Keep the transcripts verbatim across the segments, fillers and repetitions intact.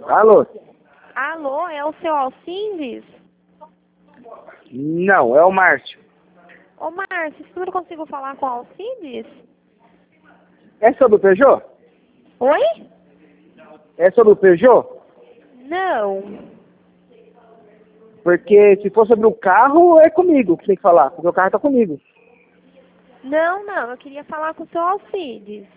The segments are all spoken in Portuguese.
Alô? Alô, é o seu Alcides? Não, é o Márcio. Ô, Márcio, se eu consigo falar com o Alcides? É sobre o Peugeot? Oi? É sobre o Peugeot? Não. Porque se for sobre o carro, é comigo que tem que falar, porque o carro tá comigo. Não, não, eu queria falar com o seu Alcides.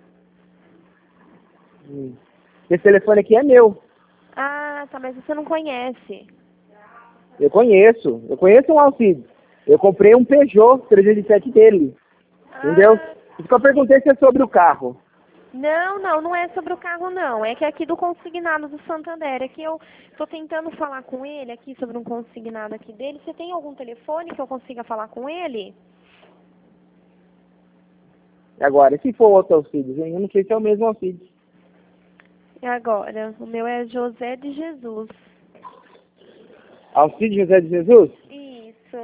Hum. Esse telefone aqui é meu. Ah, tá, mas você não conhece. Eu conheço. Eu conheço um Alcides. Eu comprei um Peugeot trezentos e sete dele. Entendeu? Ah, Por isso que eu perguntei se é sobre o carro. não, não, não é sobre o carro, não. É que é aqui do consignado do Santander. É que eu tô tentando falar com ele aqui sobre um consignado aqui dele. Você tem algum telefone que eu consiga falar com ele? Agora, se for outro Alcides, hein? Eu não sei se é o mesmo Alcides. E agora? O meu é José de Jesus. Alcides José de Jesus? Isso.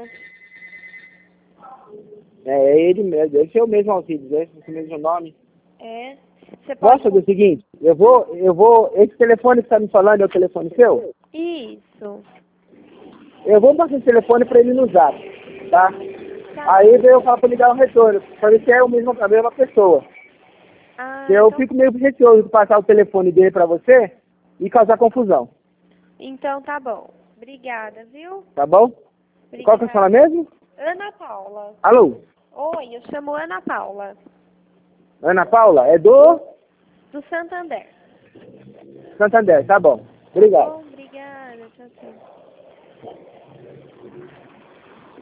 É, é ele mesmo. Deve ser o mesmo Alcides, é esse mesmo nome. É. Você Posso pode... fazer o seguinte? Eu vou, eu vou... Esse telefone que tá me falando é o telefone seu? Isso. Eu vou passar esse telefone pra ele no zap, tá? Tá. Aí eu falo pra ligar o retorno, pra ver se é o mesmo, a mesma pessoa. Ah, Eu então... fico meio receoso de passar o telefone dele pra você e causar confusão, Então tá bom. Obrigada, viu? tá bom? E qual que é a sua Obrigada. mesmo? Ana Paula. Alô? Oi, eu chamo Ana Paula, Ana Paula? É do do Santander. Santander, tá bom. Tá Obrigado. bom? Obrigada. Tchau, tchau.